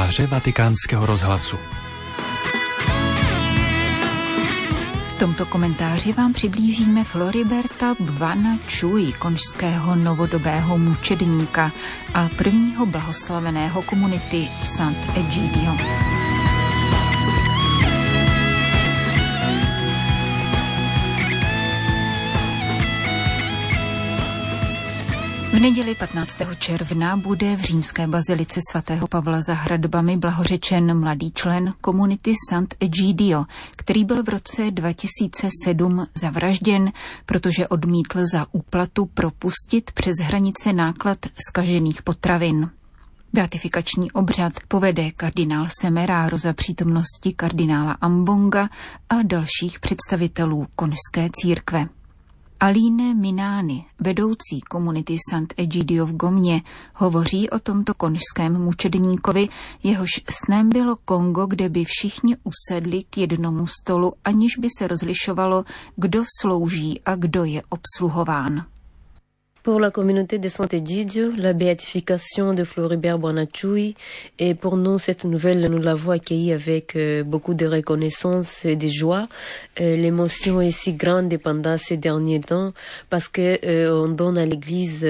komentáře Vatikánského rozhlasu. V tomto komentáři vám přiblížíme Floriberta Bwana-Chui, konžského novodobého mučedníka a prvního blahoslaveného komunity Sant'Egidio. V neděli 15. června bude v římské bazilice svatého Pavla za hradbami blahořečen mladý člen komunity Sant'Egidio, který byl v roce 2007 zavražděn, protože odmítl za úplatu propustit přes hranice náklad zkažených potravin. Beatifikační obřad povede kardinál Semeraro za přítomnosti kardinála Ambonga a dalších představitelů konžské církve. Aline Minani, vedoucí komunity Sant'Egidio v Gomě, hovoří o tomto konžském mučedníkovi, jehož snem bylo Kongo, kde by všichni usedli k jednomu stolu, aniž by se rozlišovalo, kdo slouží a kdo je obsluhován. Pour la communauté de Sant'Egidio, la béatification de Floribert Bwana-Chui, et pour nous, cette nouvelle, nous l'avons accueillie avec beaucoup de reconnaissance et de joie. L'émotion est si grande pendant ces derniers temps parce que on donne à l'Église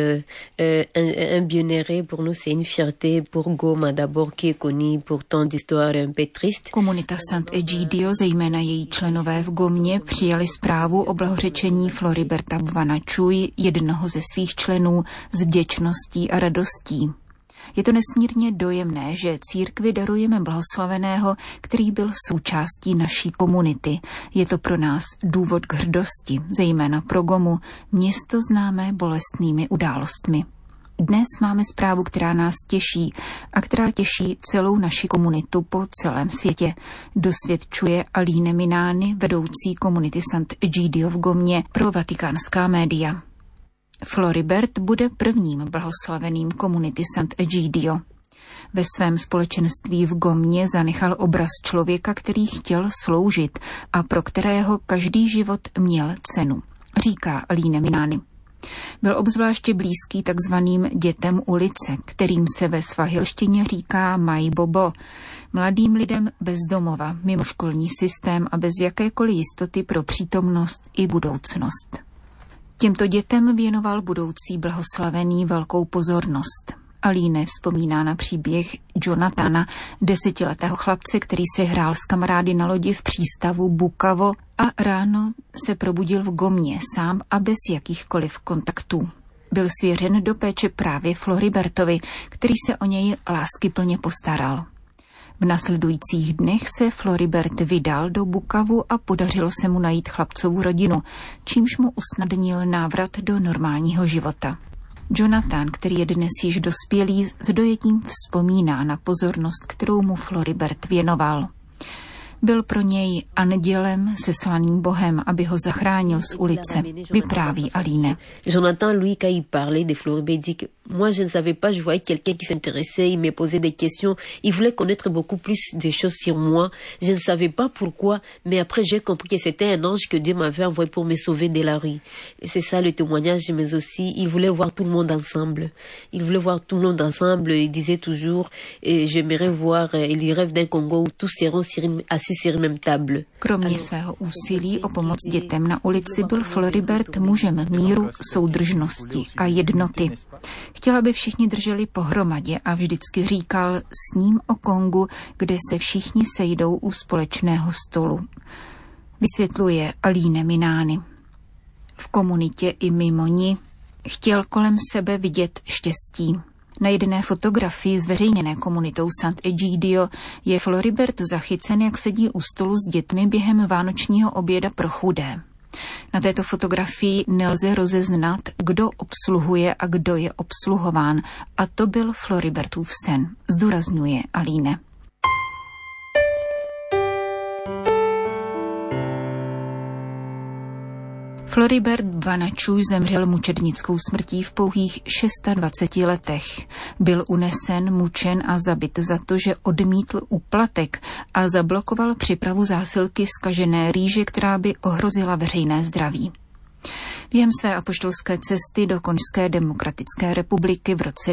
un bien-aimé. Pour nous, c'est une fierté pour Goma d'abord, qui est connue pour tant d'histoires un peu tristes. Komunita Sant'Egidio, zejména její členové v Gomě, přijali zprávu o blahořečení Floriberta Bwana-Chui, jednoho ze svých členů, s vděčností a radostí. Je to nesmírně dojemné, že církvi darujeme blahoslaveného, který byl součástí naší komunity. Je to pro nás důvod k hrdosti, zejména pro Gomu, město známé bolestnými událostmi. Dnes máme zprávu, která nás těší a která těší celou naši komunitu po celém světě, dosvědčuje Aline Minani, vedoucí komunity Sant'Egidio v Gomě, pro vatikánská média. Floribert bude prvním blahoslaveným komunity Sant'Egidio. Ve svém společenství v Gomě zanechal obraz člověka, který chtěl sloužit a pro kterého každý život měl cenu, říká Aline Minani. Byl obzvláště blízký takzvaným dětem ulice, kterým se ve svahilštině říká Mai Bobo, mladým lidem bez domova, mimoškolní systém a bez jakékoliv jistoty pro přítomnost i budoucnost. Těmto dětem věnoval budoucí blahoslavený velkou pozornost. Aline vzpomíná na příběh Jonathana, 10letého chlapce, který se hrál s kamarády na lodi v přístavu Bukavo a ráno se probudil v Gomě sám a bez jakýchkoliv kontaktů. Byl svěřen do péče právě Floribertovi, který se o něj láskyplně postaral. V následujících dnech se Floribert vydal do Bukavu a podařilo se mu najít chlapcovu rodinu, čímž mu usnadnil návrat do normálního života. Jonathan, který je dnes již dospělý, s dojetím vzpomíná na pozornost, kterou mu Floribert věnoval. Byl pro něj andělem seslaným Bohem, aby ho zachránil z ulice, vypráví Aline. Jonathan, lui, quand il parlait de Floribert, dit que moi, je ne savais pas, je voyais quelqu'un qui s'intéressait, il me posait des questions, il voulait connaître beaucoup plus de choses sur moi. Je ne savais pas pourquoi, mais après, j'ai compris que c'était un ange que Dieu m'avait envoyé pour me sauver de la rue. Et c'est ça le témoignage, mais aussi, il voulait voir tout le monde ensemble. Il voulait voir tout le monde ensemble, il disait toujours, j'aimerais voir les rêves d'un Congo où tous seront assis sur une même table. Kromě svého úsilí o pomoc dětem na ulici byl Floribert mužem míru, soudržnosti a jednoty. Chtěl, aby všichni drželi pohromadě a vždycky říkal s ním o Kongu, kde se všichni sejdou u společného stolu. Vysvětluje Aline Minani. V komunitě i mimo ní chtěl kolem sebe vidět štěstí. Na jedné fotografii zveřejněné komunitou Sant'Egidio je Floribert zachycen, jak sedí u stolu s dětmi během vánočního oběda pro chudé. Na této fotografii nelze rozeznat, kdo obsluhuje a kdo je obsluhován, a to byl Floribertův sen, zdůrazňuje Aline. Floribert Bwana-Chui zemřel mučednickou smrtí v pouhých 26 letech. Byl unesen, mučen a zabit za to, že odmítl úplatek a zablokoval přepravu zásilky zkažené rýže, která by ohrozila veřejné zdraví. Během své apoštolské cesty do Konžské demokratické republiky v roce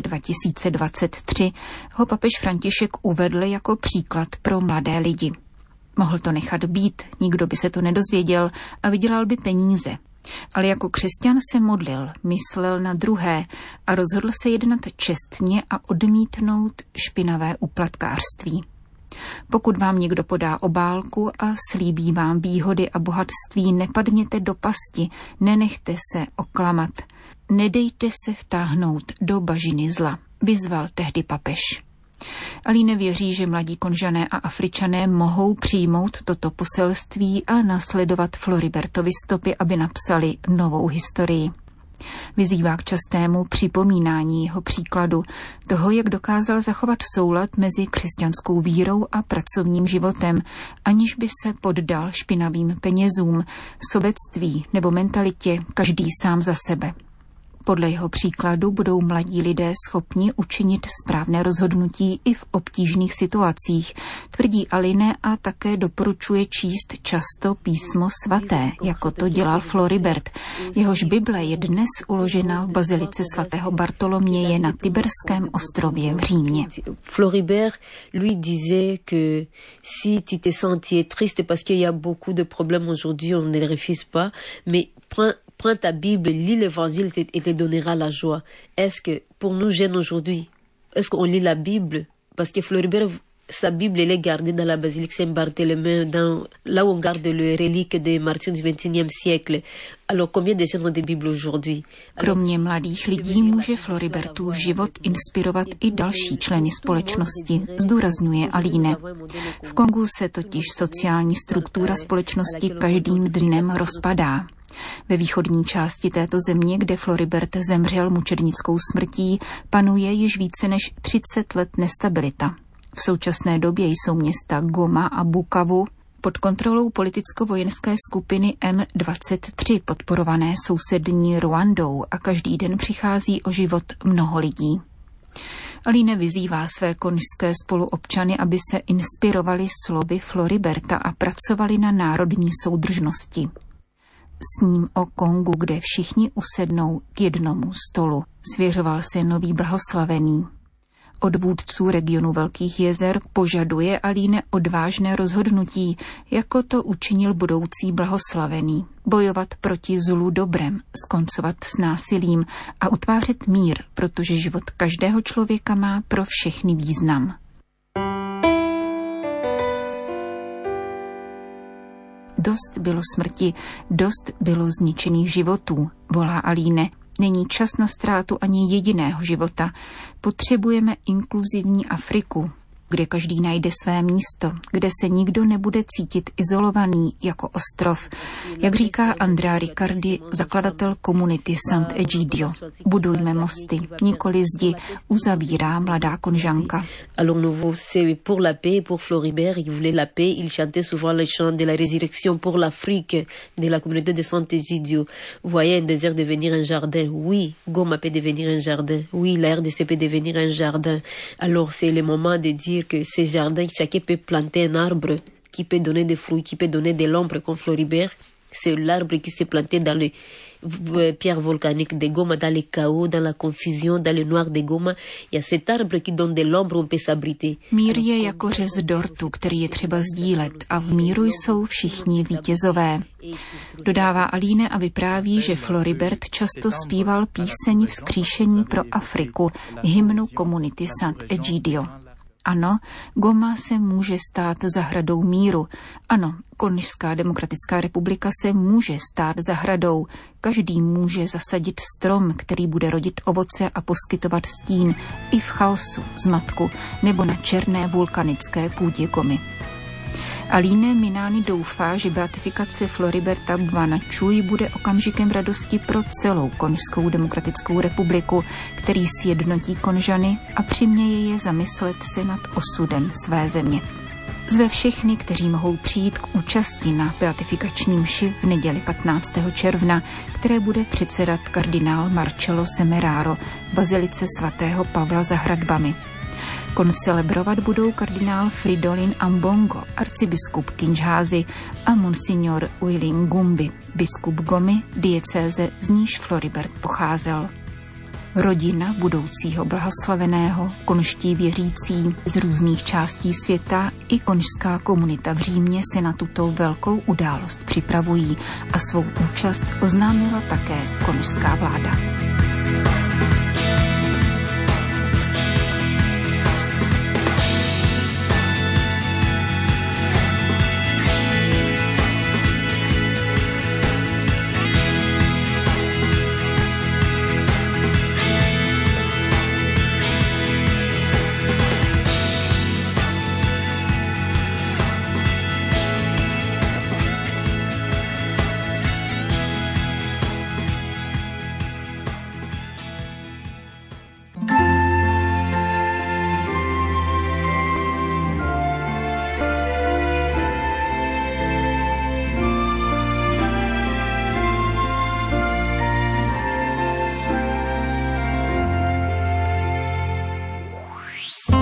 2023 ho papež František uvedl jako příklad pro mladé lidi. Mohl to nechat být, nikdo by se to nedozvěděl a vydělal by peníze. Ale jako křesťan se modlil, myslel na druhé a rozhodl se jednat čestně a odmítnout špinavé úplatkářství. Pokud vám někdo podá obálku a slíbí vám výhody a bohatství, nepadněte do pasti, nenechte se oklamat, nedejte se vtáhnout do bažiny zla, vyzval tehdy papež. Alíne věří, že mladí Konžané a Afričané mohou přijmout toto poselství a nasledovat Floribertovy stopy, aby napsali novou historii. Vyzývá k častému připomínání jeho příkladu, toho, jak dokázal zachovat soulad mezi křesťanskou vírou a pracovním životem, aniž by se poddal špinavým penězům, sobectví nebo mentalitě každý sám za sebe. Podle jeho příkladu budou mladí lidé schopni učinit správné rozhodnutí i v obtížných situacích, tvrdí Aline a také doporučuje číst často písmo svaté, jako to dělal Floribert. Jehož Bible je dnes uložena v bazilice svatého Bartoloměje na Tiberském ostrově v Římě. Floribert lui disait que si tu te sentais triste parce qu'il y a beaucoup de problèmes aujourd'hui, on ne les refuse pas, mais prends ta Bible, lis l'évangile et te donnera la joie. Est-ce que pour nous jeunes aujourd'hui, est-ce qu'on lit la Bible? Parce que Floribert, sa Bible, elle est gardée dans la basilique Saint-Barthélemy, là où on garde les reliques des martyrs du XXIe siècle. Alors combien de jeunes ont des Bibles aujourd'hui? Kromě mladých lidí může Floribertův život inspirovat i další členy společnosti, zdůrazňuje Aline. V Kongu se totiž sociální struktura společnosti každým dnem rozpadá. Ve východní části této země, kde Floribert zemřel mučednickou smrtí, panuje již více než 30 let nestabilita. V současné době jsou města Goma a Bukavu pod kontrolou politicko-vojenské skupiny M23 podporované sousední Ruandou a každý den přichází o život mnoho lidí. Aline vyzývá své konžské spoluobčany, aby se inspirovali slovy Floriberta a pracovali na národní soudržnosti. S ním o Kongu, kde všichni usednou k jednomu stolu, svěřoval se nový blahoslavený. Od vůdců regionu Velkých jezer požaduje Aline odvážné rozhodnutí, jako to učinil budoucí blahoslavený. Bojovat proti zlu dobrem, skoncovat s násilím a utvářet mír, protože život každého člověka má pro všechny význam. Dost bylo smrti, dost bylo zničených životů, volá Aline. Není čas na ztrátu ani jediného života. Potřebujeme inkluzivní Afriku, kde každý najde své místo, kde se nikdo nebude cítit izolovaný jako ostrov. Jak říká Andrea Riccardi, zakladatel komunity Sant'Egidio. Budujme mosty, nikoli zdi, uzavírá mladá Konžanka. Alors nouveau, c'est pour la paix, pour Floribert, il voulait la paix, il chantait souvent le chant de la résurrection pour l'Afrique, de la communauté de Sant'Egidio. Voyez un désert devenir un jardin. Oui, Goma peut devenir un jardin. Oui, la RDC peut devenir un jardin. Alors c'est le moment de dire que ces jardins, chacun peut planter un arbre qui peut donner des fruits, qui peut donner de l'ombre comme Floribert. C'est l'arbre qui s'est planté dans les pierres volcaniques de Goma, dans les chaos, dans la confusion, dans le noir de Goma. Il y a cet arbre qui donne de l'ombre, on peut s'abriter. Mír je jako řez dortu, který je třeba sdílet a v míru jsou všichni vítězové. Dodává Aline a vypráví, že Floribert často zpíval píseň Vzkříšení pro Afriku, hymnu komunity Sant'Egidio. Ano, Goma se může stát zahradou míru. Ano, Konžská demokratická republika se může stát zahradou. Každý může zasadit strom, který bude rodit ovoce a poskytovat stín i v chaosu, zmatku nebo na černé vulkanické půdě Gomy. Aline Minani doufá, že beatifikace Floriberta Bvanachuy bude okamžikem radosti pro celou Konžskou demokratickou republiku, který sjednotí Konžany a přiměje je zamyslet se nad osudem své země. Zve všechny, kteří mohou přijít k účasti na beatifikační mši v neděli 15. června, které bude předsedat kardinál Marcello Semeraro v bazilice svatého Pavla za hradbami. Koncelebrovat budou kardinál Fridolin Ambongo, arcibiskup Kinshásy a monsignor Willy Ngumbi, biskup Gomy, diecéze, z níž Floribert pocházel. Rodina budoucího blahoslaveného, konžští věřící z různých částí světa i konžská komunita v Římě se na tuto velkou událost připravují a svou účast oznámila také konžská vláda.